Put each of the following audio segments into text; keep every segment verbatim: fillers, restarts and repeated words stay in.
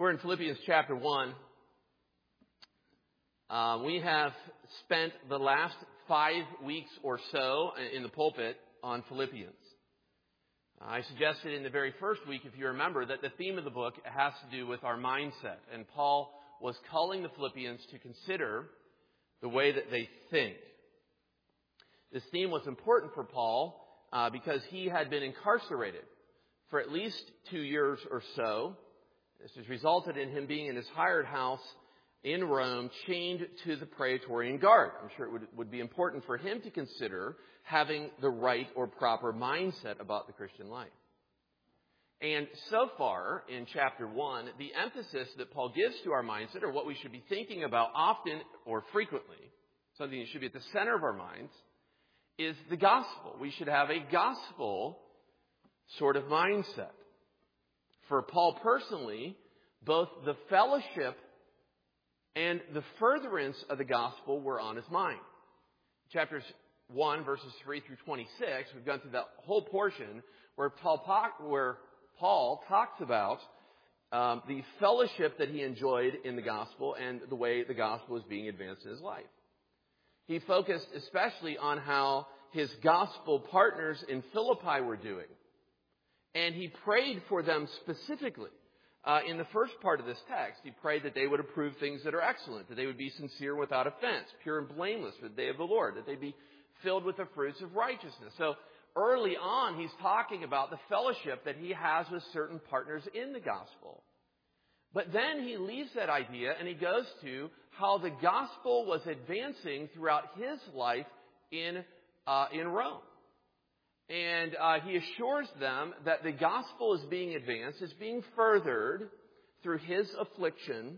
We're in Philippians chapter one. Uh, we have spent the last five weeks or so in the pulpit on Philippians. I suggested in the very first week, if you remember, that the theme of the book has to do with our mindset. And Paul was calling the Philippians to consider the way that they think. This theme was important for Paul uh, because he had been incarcerated for at least two years or so. This has resulted in him being in his hired house in Rome, chained to the Praetorian Guard. I'm sure it would, would be important for him to consider having the right or proper mindset about the Christian life. And so far, in chapter one, the emphasis that Paul gives to our mindset, or what we should be thinking about often or frequently, something that should be at the center of our minds, is the gospel. We should have a gospel sort of mindset. For Paul personally, both the fellowship and the furtherance of the gospel were on his mind. Chapters one, verses three through twenty-six, we've gone through that whole portion where Paul, where Paul talks about um, the fellowship that he enjoyed in the gospel and the way the gospel was being advanced in his life. He focused especially on how his gospel partners in Philippi were doing. And he prayed for them specifically. Uh, in the first part of this text, he prayed that they would approve things that are excellent, that they would be sincere without offense, pure and blameless for the day of the Lord, that they'd be filled with the fruits of righteousness. So early on, he's talking about the fellowship that he has with certain partners in the gospel. But then he leaves that idea and he goes to how the gospel was advancing throughout his life in, uh, in Rome. And uh, he assures them that the gospel is being advanced, is being furthered through his affliction.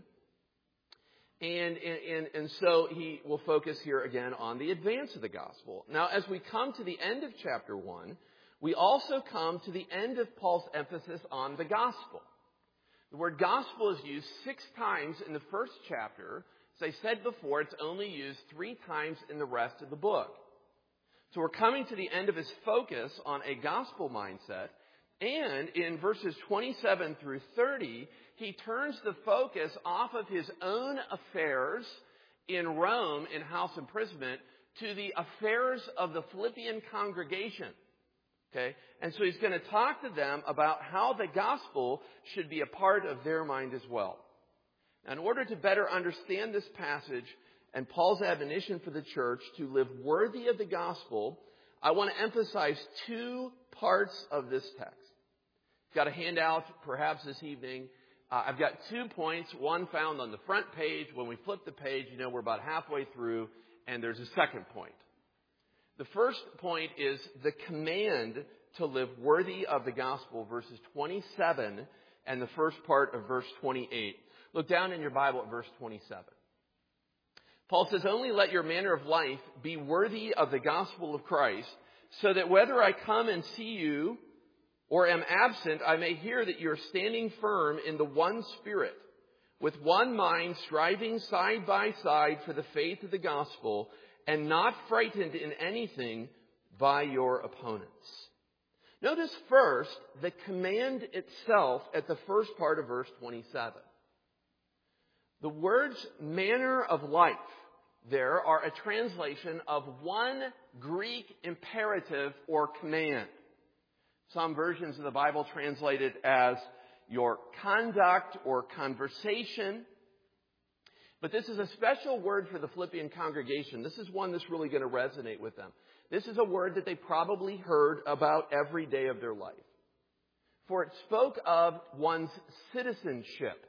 And, and, and so he will focus here again on the advance of the gospel. Now, as we come to the end of chapter one, we also come to the end of Paul's emphasis on the gospel. The word gospel is used six times in the first chapter. As I said before, it's only used three times in the rest of the book. So we're coming to the end of his focus on a gospel mindset. And in verses twenty-seven through thirty, he turns the focus off of his own affairs in Rome in house imprisonment to the affairs of the Philippian congregation. Okay? And so he's going to talk to them about how the gospel should be a part of their mind as well. Now, in order to better understand this passage and Paul's admonition for the church to live worthy of the gospel, I want to emphasize two parts of this text. I've got a handout perhaps this evening. Uh, I've got two points, one found on the front page. When we flip the page, you know we're about halfway through, and there's a second point. The first point is the command to live worthy of the gospel, verses twenty-seven and the first part of verse twenty-eight. Look down in your Bible at verse twenty-seven. Paul says, "Only let your manner of life be worthy of the gospel of Christ, so that whether I come and see you or am absent, I may hear that you are standing firm in the one Spirit, with one mind, striving side by side for the faith of the gospel, and not frightened in anything by your opponents." Notice first the command itself at the first part of verse twenty-seven. The words manner of life there are a translation of one Greek imperative or command. Some versions of the Bible translate it as your conduct or conversation. But this is a special word for the Philippian congregation. This is one that's really going to resonate with them. This is a word that they probably heard about every day of their life. For it spoke of one's citizenship.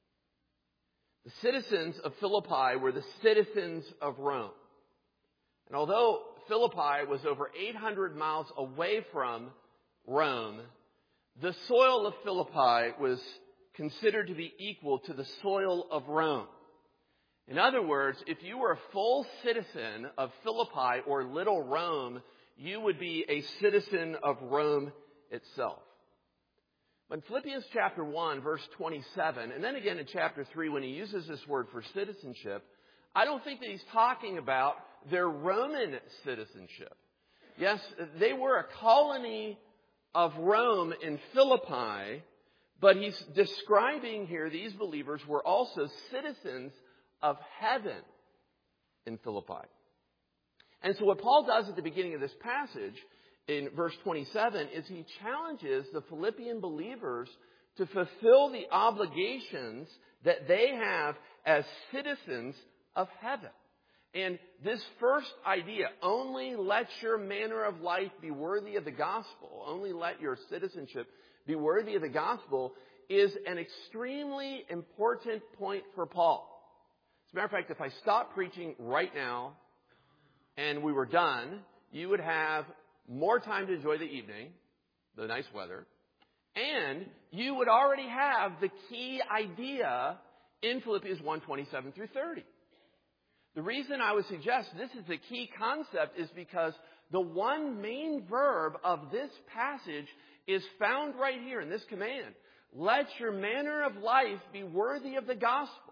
The citizens of Philippi were the citizens of Rome. And although Philippi was over eight hundred miles away from Rome, the soil of Philippi was considered to be equal to the soil of Rome. In other words, if you were a full citizen of Philippi or Little Rome, you would be a citizen of Rome itself. But in Philippians chapter one, verse twenty-seven, and then again in chapter three, when he uses this word for citizenship, I don't think that he's talking about their Roman citizenship. Yes, they were a colony of Rome in Philippi, But he's describing here these believers were also citizens of heaven in Philippi. And so what Paul does at the beginning of this passage in verse twenty-seven is he challenges the Philippian believers to fulfill the obligations that they have as citizens of heaven. And this first idea, only let your manner of life be worthy of the gospel, only let your citizenship be worthy of the gospel, is an extremely important point for Paul. As a matter of fact, if I stopped preaching right now and we were done, you would have more time to enjoy the evening, the nice weather, and you would already have the key idea in Philippians one, twenty-seven through thirty. The reason I would suggest this is the key concept is because the one main verb of this passage is found right here in this command. Let your manner of life be worthy of the gospel.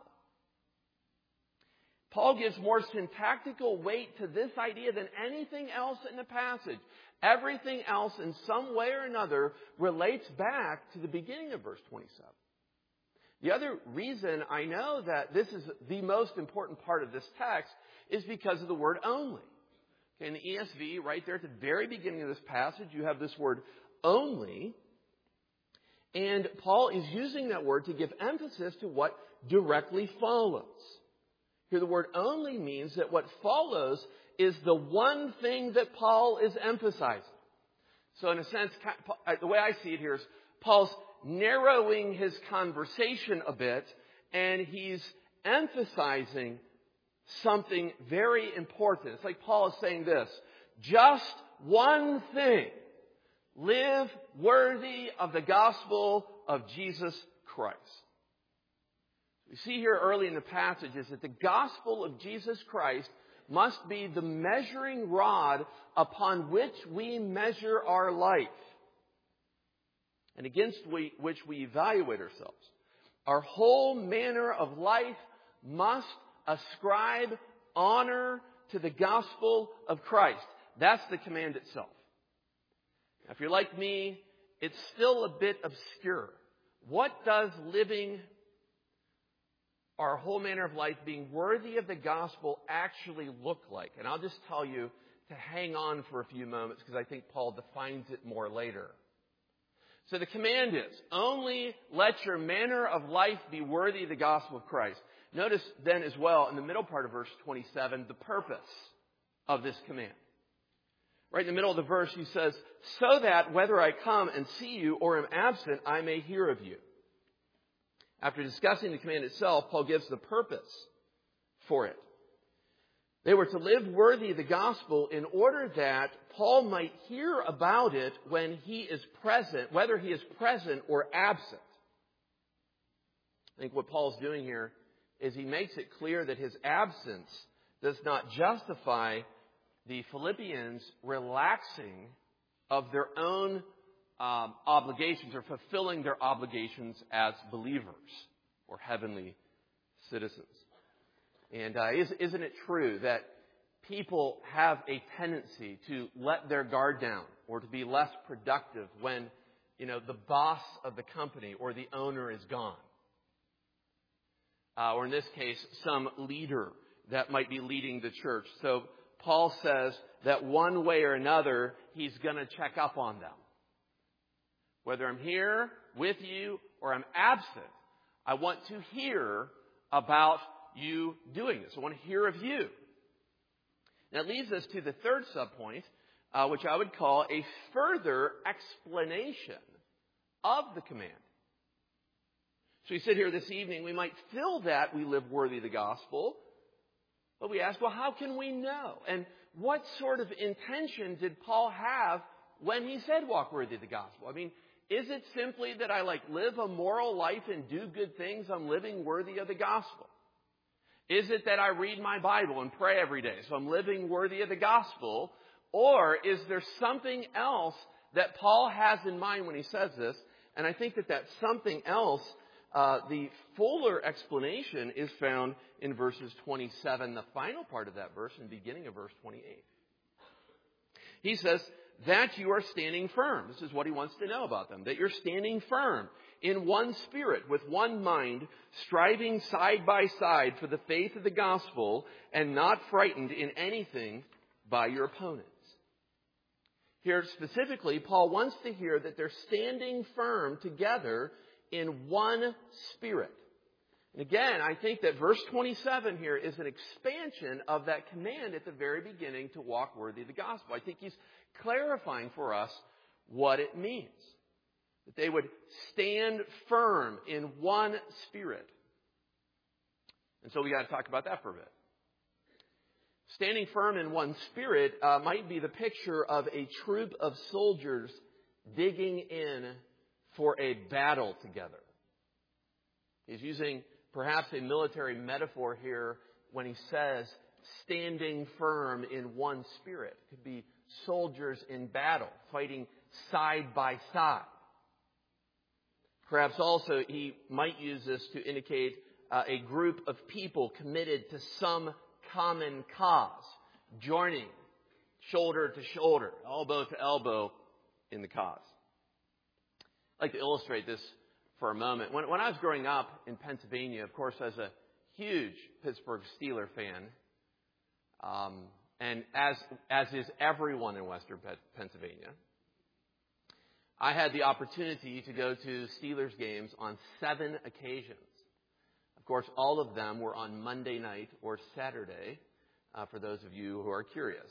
Paul gives more syntactical weight to this idea than anything else in the passage. Everything else in some way or another relates back to the beginning of verse twenty-seven. The other reason I know that this is the most important part of this text is because of the word only. Okay, in the E S V, right there at the very beginning of this passage, you have this word only. And Paul is using that word to give emphasis to what directly follows. Here the word only means that what follows is the one thing that Paul is emphasizing. So in a sense, the way I see it here is Paul's narrowing his conversation a bit, and he's emphasizing something very important. It's like Paul is saying this: just one thing. Live worthy of the gospel of Jesus Christ. We see here early in the passage is that the gospel of Jesus Christ must be the measuring rod upon which we measure our life and against we, which we evaluate ourselves. Our whole manner of life must ascribe honor to the gospel of Christ. That's the command itself. Now, if you're like me, it's still a bit obscure. What does living our whole manner of life being worthy of the gospel actually look like? And I'll just tell you to hang on for a few moments because I think Paul defines it more later. So the command is, only let your manner of life be worthy of the gospel of Christ. Notice then as well in the middle part of verse twenty-seven, the purpose of this command. Right in the middle of the verse, he says, so that whether I come and see you or am absent, I may hear of you. After discussing the command itself, Paul gives the purpose for it. They were to live worthy of the gospel in order that Paul might hear about it when he is present, whether he is present or absent. I think what Paul's doing here is he makes it clear that his absence does not justify the Philippians relaxing of their own um, obligations or fulfilling their obligations as believers or heavenly citizens. And uh, is, isn't it true that people have a tendency to let their guard down or to be less productive when, you know, the boss of the company or the owner is gone? Uh, or in this case, some leader that might be leading the church. So Paul says that one way or another, he's going to check up on them. Whether I'm here with you or I'm absent, I want to hear about you doing this. I want to hear of you. That leads us to the third subpoint, uh, which I would call a further explanation of the command. So we sit here this evening, we might feel that we live worthy of the gospel, but we ask, well, how can we know? And what sort of intention did Paul have when he said walk worthy of the gospel? I mean, is it simply that I like live a moral life and do good things? I'm living worthy of the gospel. Is it that I read my Bible and pray every day, so I'm living worthy of the gospel? Or is there something else that Paul has in mind when he says this? And I think that that something else, uh, the fuller explanation is found in verses twenty-seven, the final part of that verse, and beginning of verse twenty-eight. He says that you are standing firm. This is what he wants to know about them, that you're standing firm in one spirit, with one mind, striving side by side for the faith of the gospel, and not frightened in anything by your opponents. Here specifically, Paul wants to hear that they're standing firm together in one spirit. And again, I think that verse twenty-seven here is an expansion of that command at the very beginning to walk worthy of the gospel. I think he's clarifying for us what it means. That they would stand firm in one spirit. And so we got to talk about that for a bit. Standing firm in one spirit uh, might be the picture of a troop of soldiers digging in for a battle together. He's using perhaps a military metaphor here when he says standing firm in one spirit. It could be soldiers in battle, fighting side by side. Perhaps also he might use this to indicate uh, a group of people committed to some common cause, joining shoulder to shoulder, elbow to elbow in the cause. I'd like to illustrate this for a moment. When, when I was growing up in Pennsylvania, of course, as a huge Pittsburgh Steelers fan, um, and as as is everyone in Western Pennsylvania, I had the opportunity to go to Steelers games on seven occasions. Of course, all of them were on Monday night or Saturday, uh, for those of you who are curious.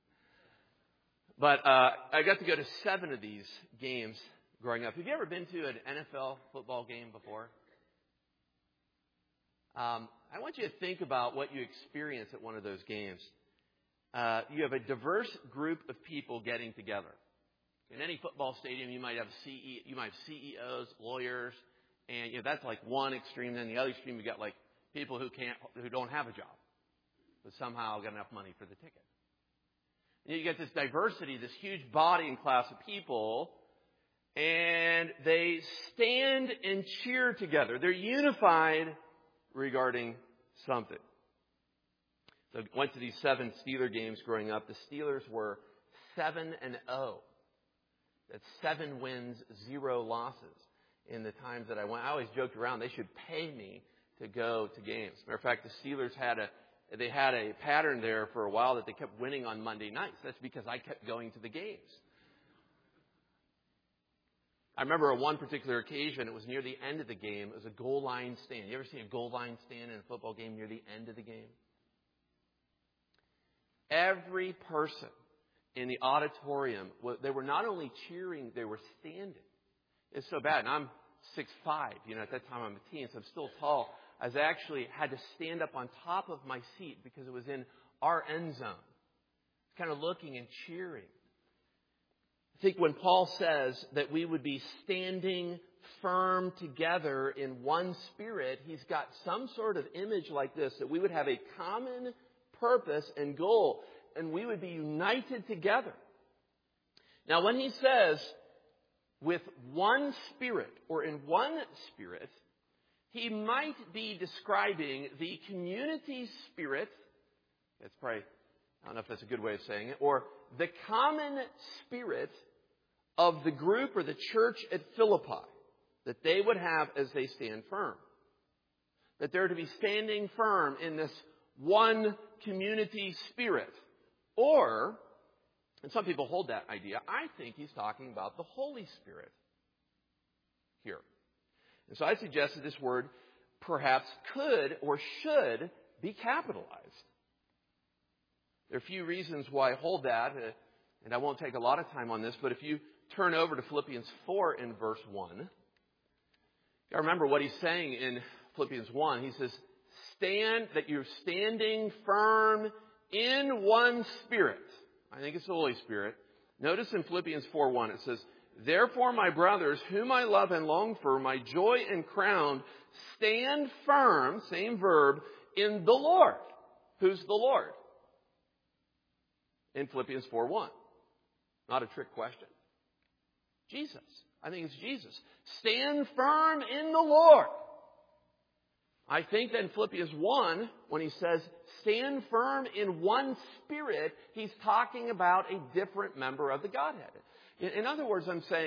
But uh, I got to go to seven of these games growing up. Have you ever been to an N F L football game before? Um, I want you to think about what you experience at one of those games. Uh, you have a diverse group of people getting together. In any football stadium, you might have C E, you might have C E Os, lawyers, and you know that's like one extreme. Then the other extreme, you got like people who can't, who don't have a job, but somehow got enough money for the ticket. And you get this diversity, this huge body and class of people, and they stand and cheer together. They're unified regarding something. So I went to these seven Steeler games growing up. The Steelers were seven and zero. That's seven wins, zero losses in the times that I went. I always joked around they should pay me to go to games. Matter of fact, the Steelers had a they had a pattern there for a while that they kept winning on Monday nights. That's because I kept going to the games. I remember on one particular occasion, it was near the end of the game. It was a goal line stand. You ever see a goal line stand in a football game near the end of the game? Every person in the auditorium, they were not only cheering, they were standing. It's so bad. And I'm six five. You know, at that time I'm a teen, so I'm still tall. I was actually had to stand up on top of my seat because it was in our end zone. Kind of looking and cheering. I think when Paul says that we would be standing firm together in one spirit, he's got some sort of image like this, that we would have a common purpose and goal, and we would be united together. Now, when he says with one spirit or in one spirit, he might be describing the community spirit. That's probably, I don't know if that's a good way of saying it, or the common spirit of the group or the church at Philippi that they would have as they stand firm. That they're to be standing firm in this one community spirit. Or, and some people hold that idea, I think he's talking about the Holy Spirit here. And so I suggest that this word perhaps could or should be capitalized. There are a few reasons why I hold that, and I won't take a lot of time on this, but if you turn over to Philippians four in verse one, you gotta remember what he's saying in Philippians one. He says, stand, that you're standing firm in one spirit. I think it's the Holy Spirit. Notice in Philippians four one, it says, therefore, my brothers, whom I love and long for, my joy and crown, stand firm, same verb, in the Lord. Who's the Lord? In Philippians four one. Not a trick question. Jesus. I think it's Jesus. Stand firm in the Lord. I think that in Philippians one, when he says, stand firm in one spirit, he's talking about a different member of the Godhead. In, in other words, I'm saying,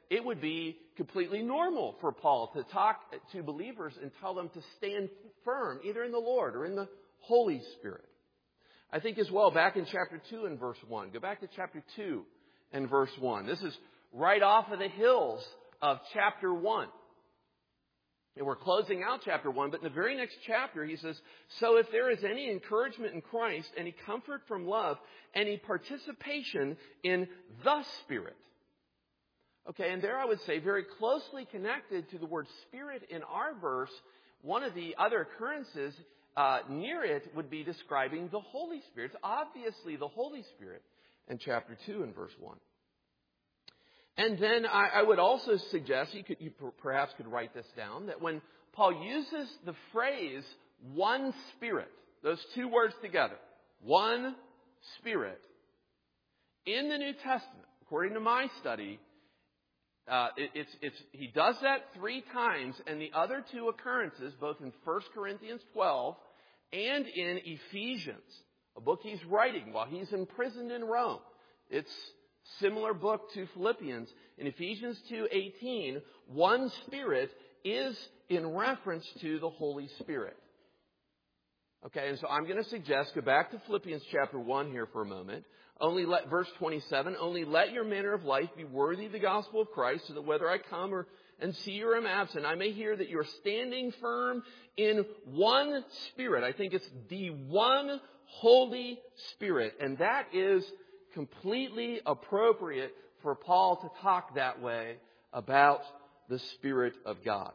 it would be completely normal for Paul to talk to believers and tell them to stand firm, either in the Lord or in the Holy Spirit. I think as well, back in chapter two and verse one. Go back to chapter two and verse one. This is right off of the hills of chapter one. And we're closing out chapter one, but in the very next chapter he says, so if there is any encouragement in Christ, any comfort from love, any participation in the Spirit. Okay, and there I would say very closely connected to the word Spirit in our verse, one of the other occurrences uh, near it would be describing the Holy Spirit. It's obviously the Holy Spirit in chapter two and verse one. And then I, I would also suggest, you, could, you perhaps could write this down, that when Paul uses the phrase one Spirit, those two words together, one Spirit, in the New Testament, according to my study, uh, it, it's, it's, he does that three times, and the other two occurrences, both in First Corinthians twelve and in Ephesians, a book he's writing while he's imprisoned in Rome. It's similar book to Philippians. In Ephesians two eighteen, one Spirit is in reference to the Holy Spirit. Okay, and so I'm going to suggest, go back to Philippians chapter one here for a moment. Only let, verse twenty-seven, only let your manner of life be worthy of the gospel of Christ, so that whether I come or and see you or am absent, I may hear that you're standing firm in one Spirit. I think it's the one Holy Spirit. And that is completely appropriate for Paul to talk that way about the Spirit of God.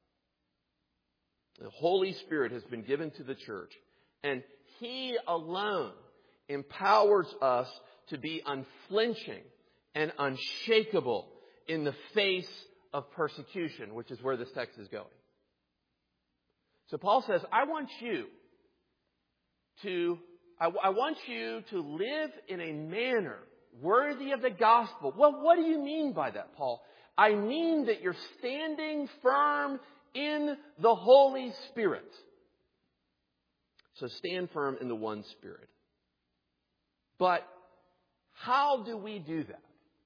The Holy Spirit has been given to the church, and He alone empowers us to be unflinching and unshakable in the face of persecution, which is where this text is going. So Paul says, I want you to I, I want you to live in a manner worthy of the gospel. Well, what do you mean by that, Paul? I mean that you're standing firm in the Holy Spirit. So stand firm in the one Spirit. But how do we do that?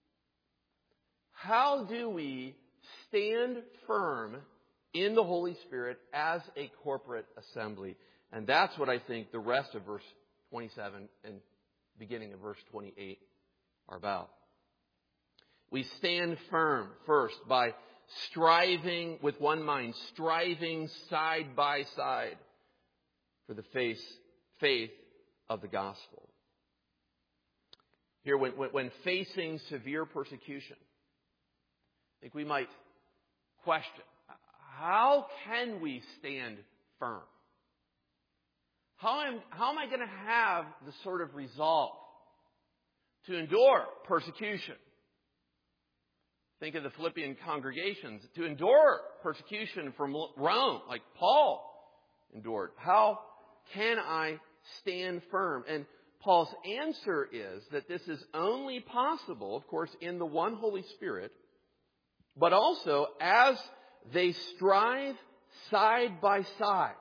How do we stand firm in the Holy Spirit as a corporate assembly? And that's what I think the rest of verse twenty-seven and beginning of verse twenty-eight are about. We stand firm first by striving with one mind, striving side by side for the faith, faith of the gospel. Here, when, when, when facing severe persecution, I think we might question, how can we stand firm? How am, how am I going to have the sort of resolve to endure persecution? Think of the Philippian congregations. To endure persecution from Rome, like Paul endured. How can I stand firm? And Paul's answer is that this is only possible, of course, in the one Holy Spirit, but also as they strive side by side.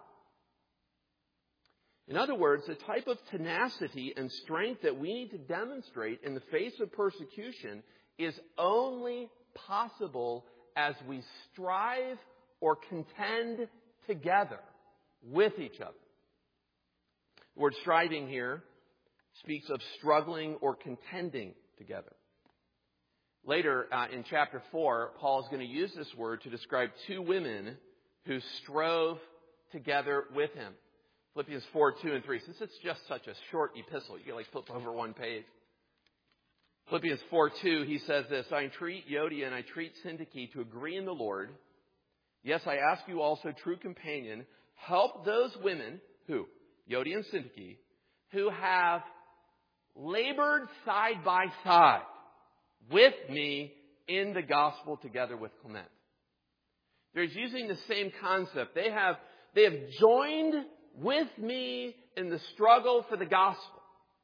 In other words, the type of tenacity and strength that we need to demonstrate in the face of persecution is only possible as we strive or contend together with each other. The word striving here speaks of struggling or contending together. Later uh, in chapter four, Paul is going to use this word to describe two women who strove together with him. Philippians four, two and three. Since it's just such a short epistle, you can like flip over one page. Philippians four, two, he says this, I entreat Euodia and I entreat Syntyche to agree in the Lord. Yes, I ask you also, true companion, help those women, who? Euodia and Syntyche, who have labored side by side with me in the gospel together with Clement. They're using the same concept. They have, they have joined with me in the struggle for the gospel.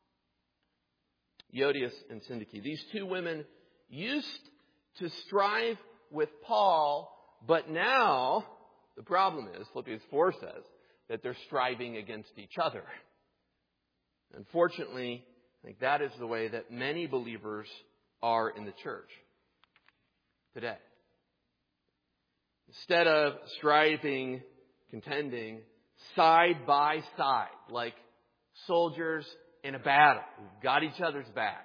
Euodia and Syntyche. These two women used to strive with Paul, but now the problem is, Philippians four says, that they're striving against each other. Unfortunately, I think that is the way that many believers are in the church. today. Instead of striving, contending, side by side, like soldiers in a battle, we've got each other's back.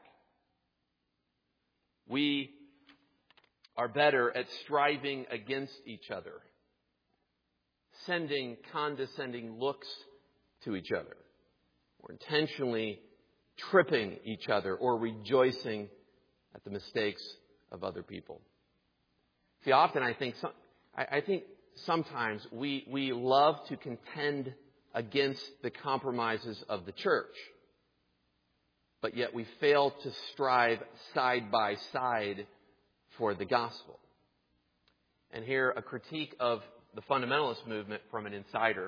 We are better at striving against each other, sending condescending looks to each other, or intentionally tripping each other, or rejoicing at the mistakes of other people. See, often I think some, I, I think sometimes we we love to contend against the compromises of the church, but yet we fail to strive side by side for the gospel. And here, a critique of the fundamentalist movement from an insider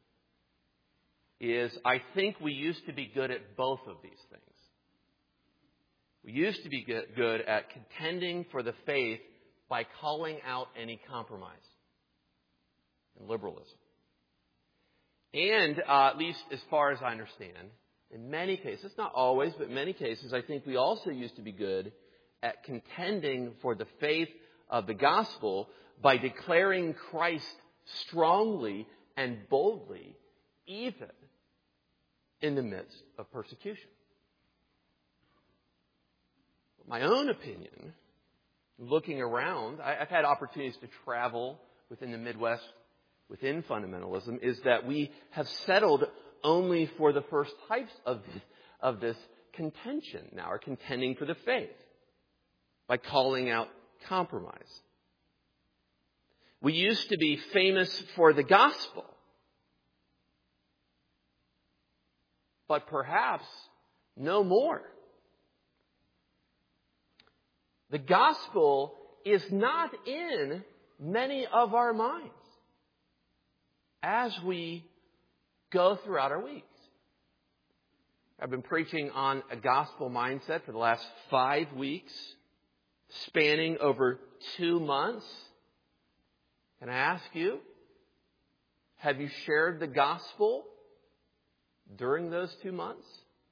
is, I think we used to be good at both of these things. We used to be good at contending for the faith by calling out any compromise and liberalism. And uh, at least as far as I understand, in many cases, not always, but in many cases, I think we also used to be good at contending for the faith of the gospel by declaring Christ strongly and boldly, even in the midst of persecution. My own opinion, looking around, I've had opportunities to travel within the Midwest, within fundamentalism, is that we have settled only for the first types of this, of this contention now, or contending for the faith, by calling out compromise. We used to be famous for the gospel, but perhaps no more. The gospel is not in many of our minds as we go throughout our weeks. I've been preaching on a gospel mindset for the last five weeks, spanning over two months. Can I ask you, have you shared the gospel during those two months?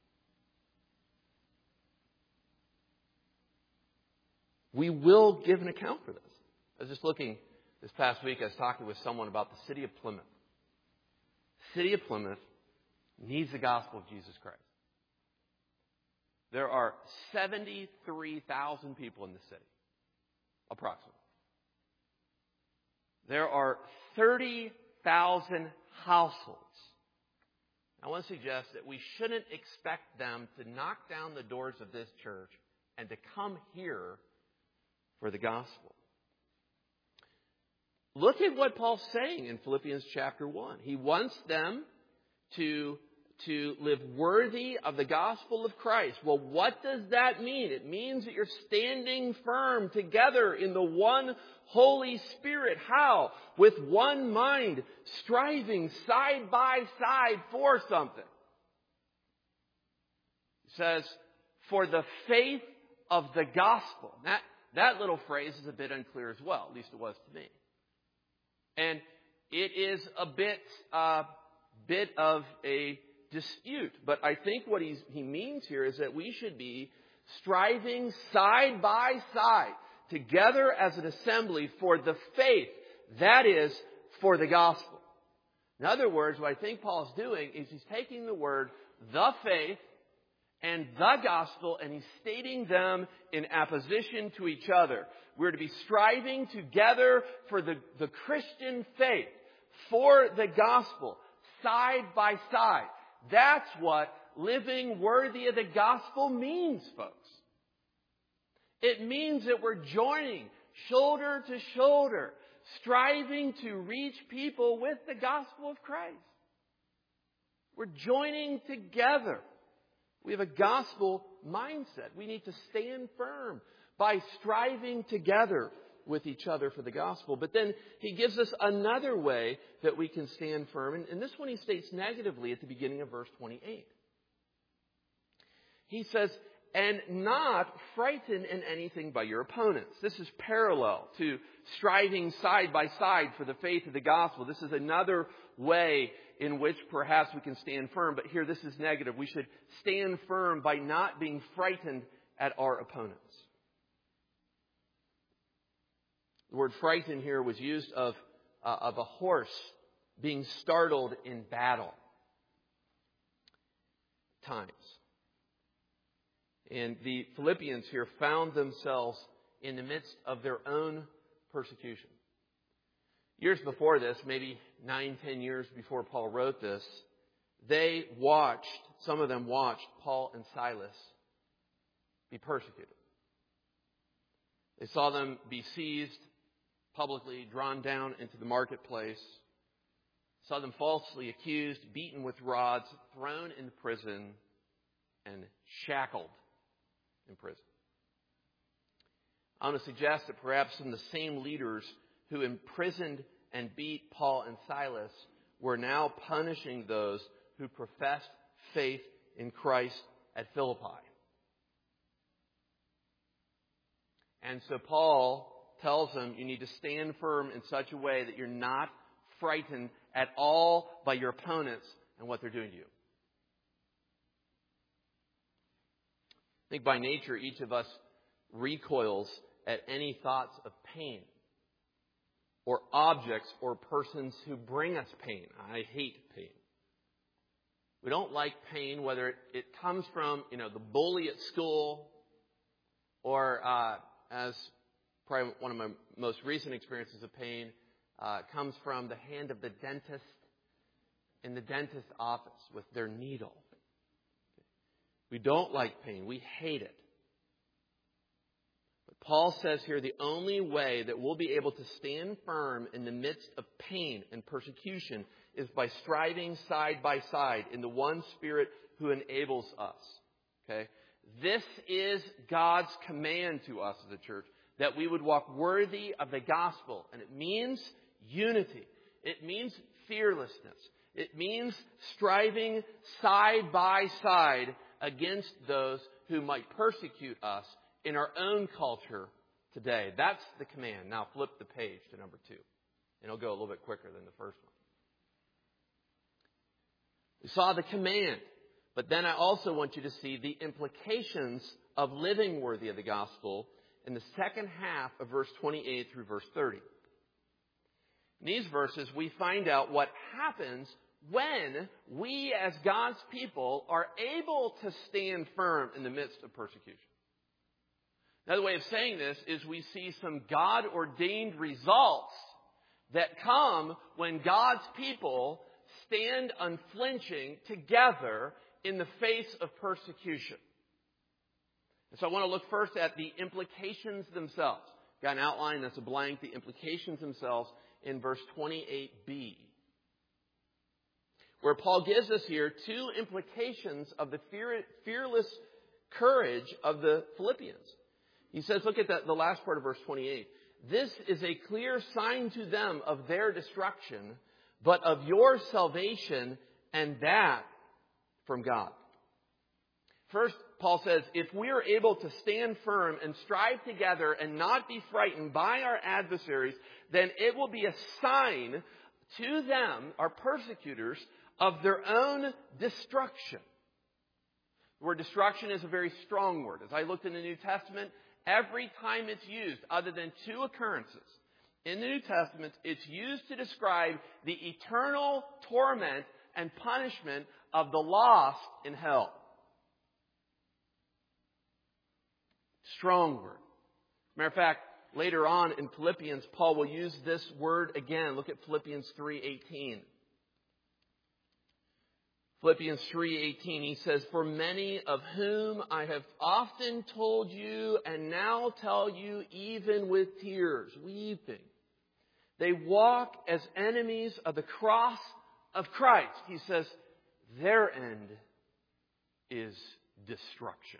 We will give an account for this. I was just looking this past week, I was talking with someone about the city of Plymouth. The city of Plymouth needs the gospel of Jesus Christ. There are seventy-three thousand people in the city, approximately. There are thirty thousand households. I want to suggest that we shouldn't expect them to knock down the doors of this church and to come here for the gospel. Look at what Paul's saying in Philippians chapter one. He wants them to, to live worthy of the gospel of Christ. Well, what does that mean? It means that you're standing firm together in the one Holy Spirit. How? With one mind, striving side by side for something. It says, for the faith of the gospel. That, that little phrase is a bit unclear as well. At least it was to me. And it is a bit, uh, bit of a dispute. But I think what he's, he means here is that we should be striving side by side, together as an assembly for the faith. That is, for the gospel. In other words, what I think Paul's doing is he's taking the word, the faith, and the gospel, and he's stating them in apposition to each other. We're to be striving together for the, the Christian faith, for the gospel, side by side. That's what living worthy of the gospel means, folks. It means that we're joining shoulder to shoulder, striving to reach people with the gospel of Christ. We're joining together. We have a gospel mindset. We need to stand firm by striving together with each other for the gospel. But then he gives us another way that we can stand firm. And, and this one he states negatively at the beginning of verse twenty-eight. He says, and not frightened in anything by your opponents. This is parallel to striving side by side for the faith of the gospel. This is another way in which perhaps we can stand firm. But here this is negative. We should stand firm by not being frightened at our opponents. The word frighten here was used of, uh, of a horse being startled in battle times. And the Philippians here found themselves in the midst of their own persecution. Years before this, maybe nine, ten years before Paul wrote this, they watched, some of them watched Paul and Silas be persecuted. They saw them be seized, publicly drawn down into the marketplace, saw them falsely accused, beaten with rods, thrown into prison, and shackled in prison. I want to suggest that perhaps some of the same leaders who imprisoned and beat Paul and Silas were now punishing those who professed faith in Christ at Philippi. And so Paul tells them you need to stand firm in such a way that you're not frightened at all by your opponents and what they're doing to you. I think by nature each of us recoils at any thoughts of pain or objects or persons who bring us pain. I hate pain. We don't like pain, whether it, it comes from, you know, the bully at school or, uh, as probably one of my most recent experiences of pain, uh, comes from the hand of the dentist in the dentist's office with their needle. We don't like pain. We hate it. But Paul says here the only way that we'll be able to stand firm in the midst of pain and persecution is by striving side by side in the one Spirit who enables us. Okay? This is God's command to us as a church, that we would walk worthy of the gospel. And it means unity. It means fearlessness. It means striving side by side against those who might persecute us in our own culture today. That's the command. Now flip the page to number two. And it'll go a little bit quicker than the first one. We saw the command. But then I also want you to see the implications of living worthy of the gospel in the second half of verse twenty-eight through verse thirty. In these verses, we find out what happens when we as God's people are able to stand firm in the midst of persecution. Another way of saying this is we see some God-ordained results that come when God's people stand unflinching together in the face of persecution. And so I want to look first at the implications themselves. Got an outline that's a blank. The implications themselves in verse twenty-eight b. Where Paul gives us here two implications of the fear, fearless courage of the Philippians. He says, look at the, the last part of verse twenty-eight. This is a clear sign to them of their destruction, but of your salvation, and that from God. First, Paul says, if we are able to stand firm and strive together and not be frightened by our adversaries, then it will be a sign to them, our persecutors, of their own destruction. The word destruction is a very strong word. As I looked in the New Testament, every time it's used, other than two occurrences, in the New Testament, it's used to describe the eternal torment and punishment of the lost in hell. Strong word. Matter of fact, later on in Philippians, Paul will use this word again. Look at Philippians three eighteen. Philippians three eighteen, he says, for many of whom I have often told you and now tell you even with tears, weeping, they walk as enemies of the cross of Christ. He says, their end is destruction.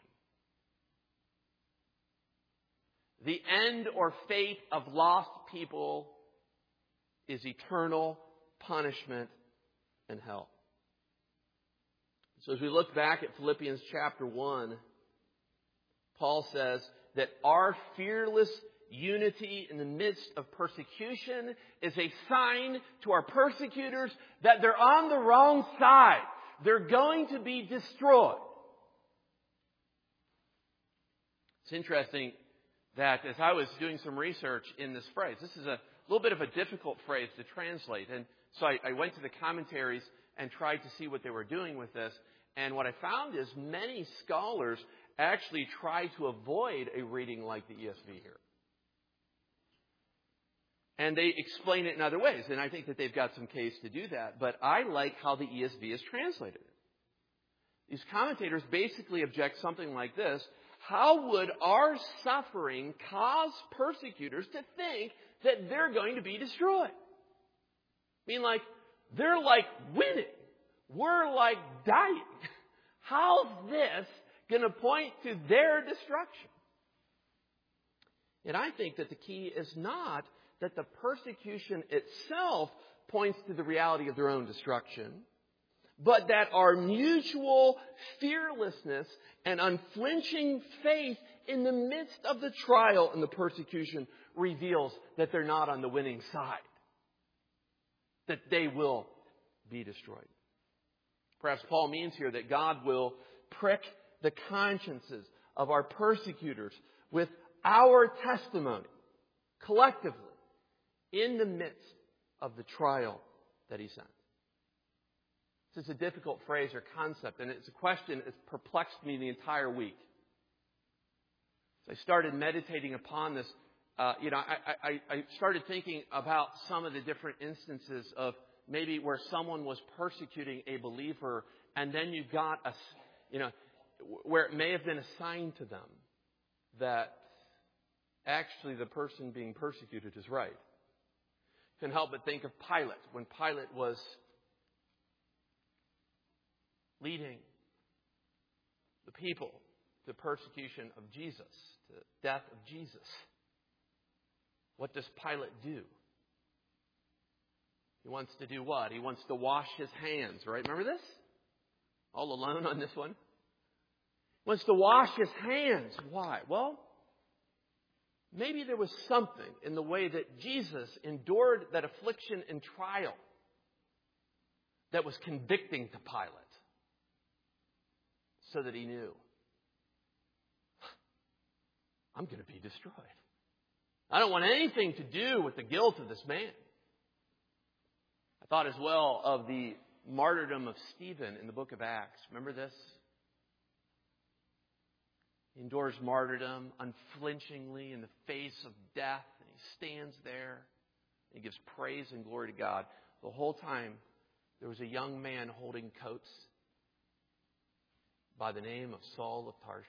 The end or fate of lost people is eternal punishment and hell. So as we look back at Philippians chapter one, Paul says that our fearless unity in the midst of persecution is a sign to our persecutors that they're on the wrong side. They're going to be destroyed. It's interesting. that as I was doing some research in this phrase, this is a little bit of a difficult phrase to translate. And so I, I went to the commentaries and tried to see what they were doing with this. And what I found is many scholars actually try to avoid a reading like the E S V here. And they explain it in other ways. And I think that they've got some case to do that. But I like how the E S V is translated. These commentators basically object something like this. How would our suffering cause persecutors to think that they're going to be destroyed? I mean, like, they're like winning. We're like dying. How's this going to point to their destruction? And I think that the key is not that the persecution itself points to the reality of their own destruction, but that our mutual fearlessness and unflinching faith in the midst of the trial and the persecution reveals that they're not on the winning side, that they will be destroyed. Perhaps Paul means here that God will prick the consciences of our persecutors with our testimony, collectively, in the midst of the trial that he sent. This is a difficult phrase or concept, and it's a question that's perplexed me the entire week. As I started meditating upon this, uh, you know, I, I, I started thinking about some of the different instances of maybe where someone was persecuting a believer, and then you got a, you know, where it may have been assigned to them that actually the person being persecuted is right. You can help but think of Pilate. When Pilate was leading the people to persecution of Jesus, to death of Jesus, what does Pilate do? He wants to do what? He wants to wash his hands, right? Remember this? All alone on this one? He wants to wash his hands. Why? Well, maybe there was something in the way that Jesus endured that affliction and trial that was convicting to Pilate, so that he knew, I'm going to be destroyed. I don't want anything to do with the guilt of this man. I thought as well of the martyrdom of Stephen in the book of Acts. Remember this? He endures martyrdom unflinchingly in the face of death. And he stands there. And he gives praise and glory to God. The whole time, there was a young man holding coats by the name of Saul of Tarsus.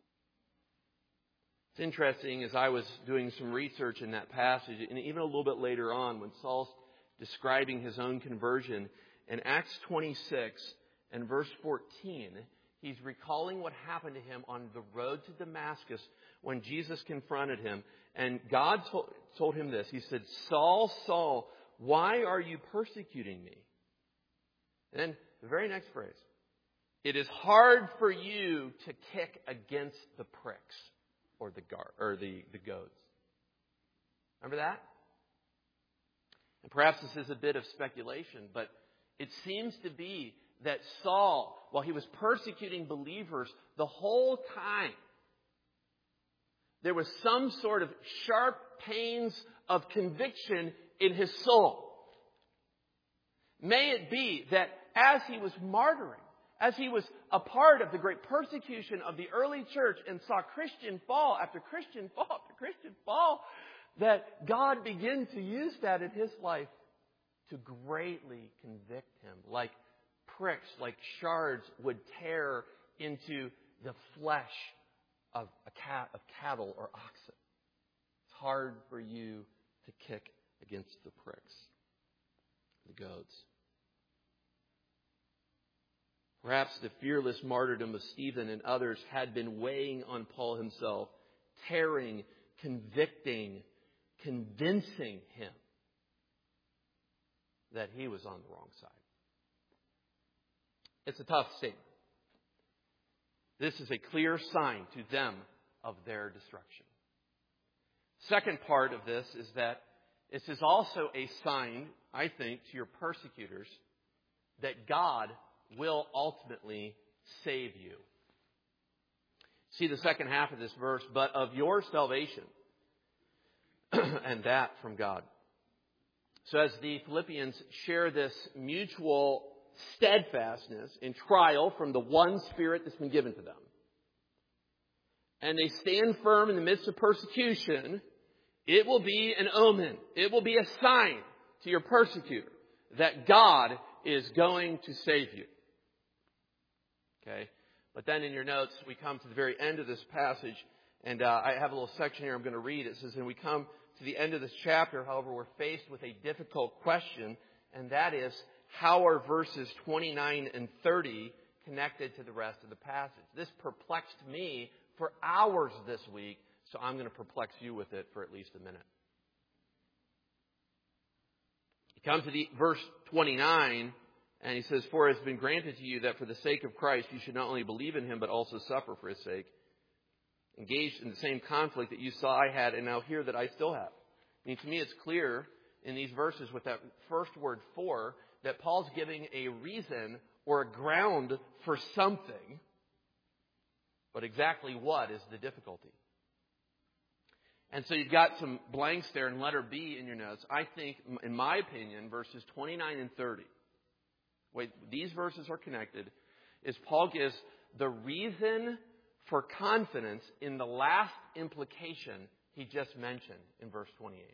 It's interesting, as I was doing some research in that passage, and even a little bit later on, when Saul's describing his own conversion, in Acts twenty-six and verse fourteen, he's recalling what happened to him on the road to Damascus when Jesus confronted him. And God told, told him this. He said, Saul, Saul, why are you persecuting me? And then the very next phrase, it is hard for you to kick against the pricks or the gar or the, the goads. Remember that? And perhaps this is a bit of speculation, but it seems to be that Saul, while he was persecuting believers the whole time, there was some sort of sharp pains of conviction in his soul. May it be that as he was martyring, as he was a part of the great persecution of the early church and saw Christian fall after Christian fall after Christian fall, that God began to use that in his life to greatly convict him, like pricks, like shards would tear into the flesh of a cat, of cattle or oxen. It's hard for you to kick against the pricks, the goads. Perhaps the fearless martyrdom of Stephen and others had been weighing on Paul himself, tearing, convicting, convincing him that he was on the wrong side. It's a tough statement. This is a clear sign to them of their destruction. Second part of this is that this is also a sign, I think, to your persecutors that God will ultimately save you. See the second half of this verse, but of your salvation, and that from God. So as the Philippians share this mutual steadfastness in trial from the one Spirit that's been given to them, and they stand firm in the midst of persecution, it will be an omen. It will be a sign to your persecutor that God is going to save you. Okay? But then in your notes, we come to the very end of this passage, and uh, I have a little section here I'm going to read. It says, and we come to the end of this chapter, however, we're faced with a difficult question, and that is, how are verses twenty-nine and thirty connected to the rest of the passage? This perplexed me for hours this week, so I'm going to perplex you with it for at least a minute. He comes to the verse twenty-nine, and he says, for it has been granted to you that for the sake of Christ you should not only believe in him, but also suffer for his sake. Engaged in the same conflict that you saw I had, and now hear that I still have. I mean, to me it's clear in these verses with that first word for, that Paul's giving a reason or a ground for something. But exactly what is the difficulty? And so you've got some blanks there in letter B in your notes. I think, in my opinion, verses twenty-nine and thirty, wait, these verses are connected, is Paul gives the reason for confidence in the last implication he just mentioned in verse twenty-eight.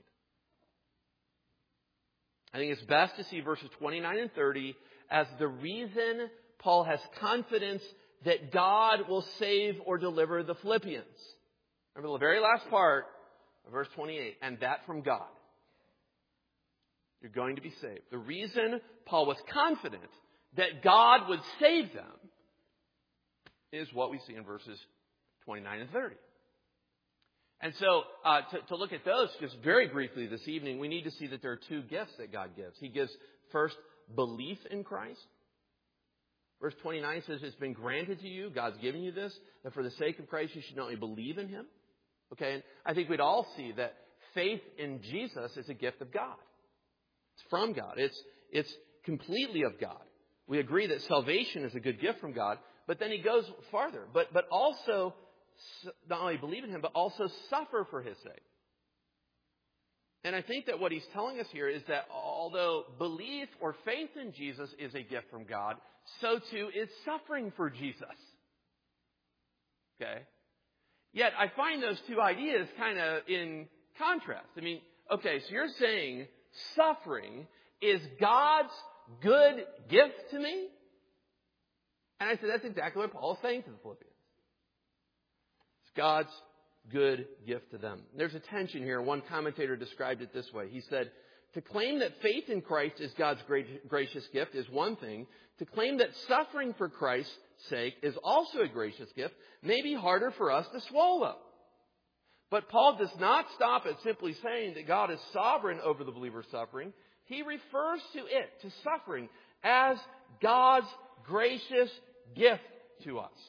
I think it's best to see verses twenty-nine and thirty as the reason Paul has confidence that God will save or deliver the Philippians. Remember the very last part of verse twenty-eight, and that from God. You're going to be saved. The reason Paul was confident that God would save them is what we see in verses twenty-nine and thirty. And so, uh, to, to look at those just very briefly this evening, we need to see that there are two gifts that God gives. He gives, first, belief in Christ. Verse twenty-nine says, it's been granted to you, God's given you this, that for the sake of Christ you should not only believe in him. Okay, and I think we'd all see that faith in Jesus is a gift of God. It's from God. It's, it's completely of God. We agree that salvation is a good gift from God, but then he goes farther. But, but also, not only believe in him, but also suffer for his sake. And I think that what he's telling us here is that although belief or faith in Jesus is a gift from God, so too is suffering for Jesus. Okay? Yet I find those two ideas kind of in contrast. I mean, okay, so you're saying suffering is God's good gift to me? And I said, that's exactly what Paul is saying to the Philippians. It's God's good gift to them. There's a tension here. One commentator described it this way. He said, to claim that faith in Christ is God's great, gracious gift is one thing. To claim that suffering for Christ's sake is also a gracious gift may be harder for us to swallow. But Paul does not stop at simply saying that God is sovereign over the believer's suffering. He refers to it, to suffering, as God's gracious gift to us.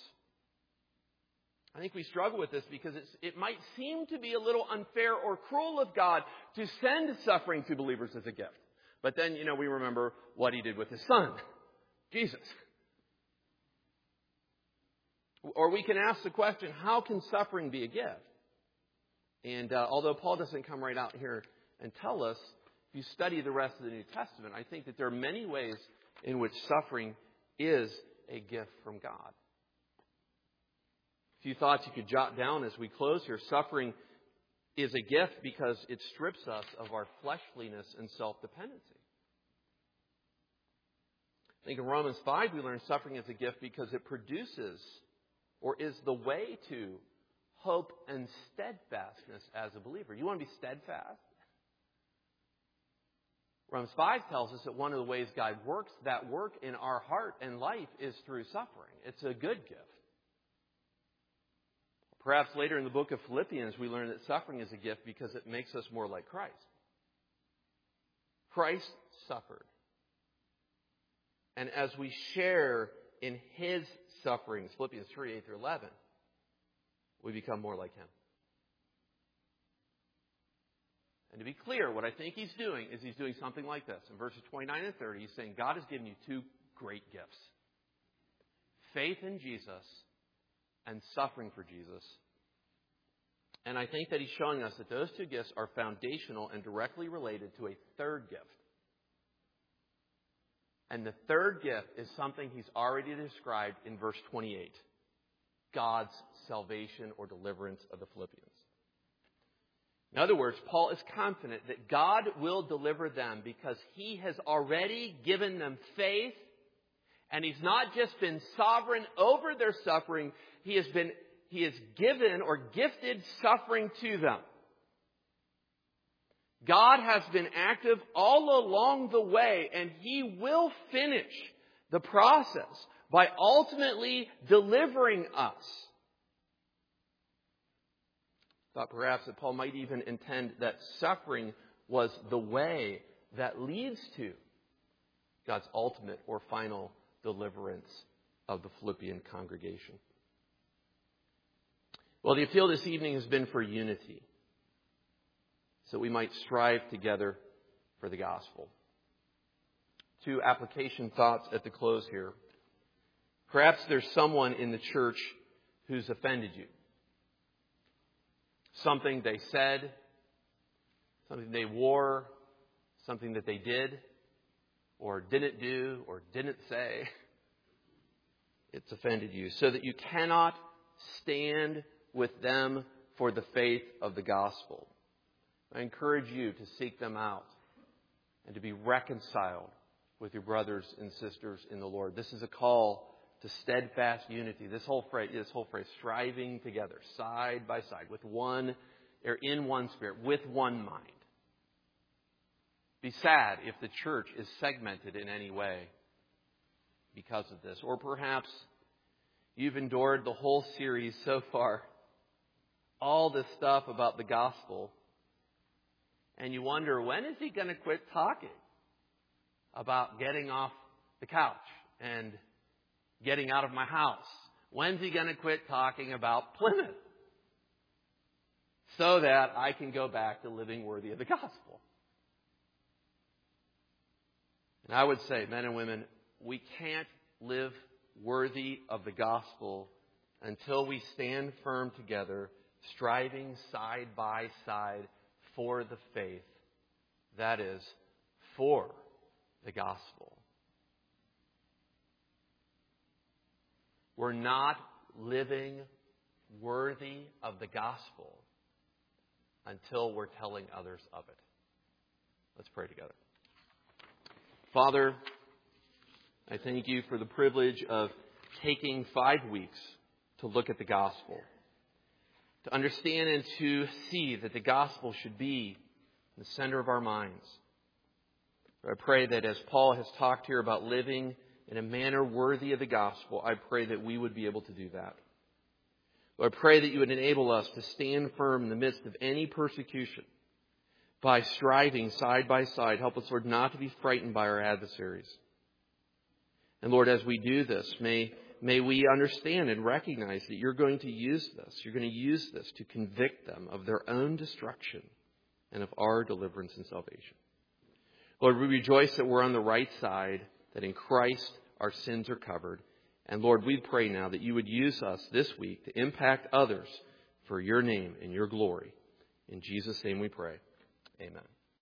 I think we struggle with this because it's, it might seem to be a little unfair or cruel of God to send suffering to believers as a gift. But then, you know, we remember what he did with his son, Jesus. Or we can ask the question, how can suffering be a gift? And uh, although Paul doesn't come right out here and tell us, if you study the rest of the New Testament, I think that there are many ways in which suffering is a gift from God. A few thoughts you could jot down as we close here. Suffering is a gift because it strips us of our fleshliness and self-dependency. I think in Romans five we learn suffering is a gift because it produces or is the way to hope and steadfastness as a believer. You want to be steadfast? Romans five tells us that one of the ways God works that work in our heart and life is through suffering. It's a good gift. Perhaps later in the book of Philippians, we learn that suffering is a gift because it makes us more like Christ. Christ suffered. And as we share in his sufferings, Philippians three, eight through eleven, we become more like him. And to be clear, what I think he's doing is he's doing something like this. In verses twenty-nine and thirty, he's saying God has given you two great gifts. Faith in Jesus and suffering for Jesus. And I think that he's showing us that those two gifts are foundational and directly related to a third gift. And the third gift is something he's already described in verse twenty-eight. God's salvation or deliverance of the Philippians. In other words, Paul is confident that God will deliver them because he has already given them faith. And he's not just been sovereign over their suffering. He has been, he has given or gifted suffering to them. God has been active all along the way, and he will finish the process by ultimately delivering us. Thought perhaps that Paul might even intend that suffering was the way that leads to God's ultimate or final deliverance of the Philippian congregation. Well, the appeal this evening has been for unity, so we might strive together for the gospel. Two application thoughts at the close here. Perhaps there's someone in the church who's offended you. Something they said, something they wore, something that they did, or didn't do, or didn't say. It's offended you, so that you cannot stand with them for the faith of the gospel. I encourage you to seek them out and to be reconciled with your brothers and sisters in the Lord. This is a call to steadfast unity. This whole phrase, this whole phrase, striving together, side by side, with one, or in one spirit, with one mind. Be sad if the church is segmented in any way because of this. Or perhaps you've endured the whole series so far, all this stuff about the gospel, and you wonder, when is he going to quit talking about getting off the couch and getting out of my house? When's he going to quit talking about Plymouth so that I can go back to living worthy of the gospel? And I would say, men and women, we can't live worthy of the gospel until we stand firm together, striving side by side for the faith, that is, for the gospel. We're not living worthy of the gospel until we're telling others of it. Let's pray together. Father, I thank you for the privilege of taking five weeks to look at the gospel, to understand and to see that the gospel should be in the center of our minds. I pray that as Paul has talked here about living in a manner worthy of the gospel, I pray that we would be able to do that. Lord, I pray that you would enable us to stand firm in the midst of any persecution by striving side by side. Help us, Lord, not to be frightened by our adversaries. And Lord, as we do this, may, may we understand and recognize that you're going to use this. You're going to use this to convict them of their own destruction and of our deliverance and salvation. Lord, we rejoice that we're on the right side, that in Christ our sins are covered. And Lord, we pray now that you would use us this week to impact others for your name and your glory. In Jesus' name we pray. Amen.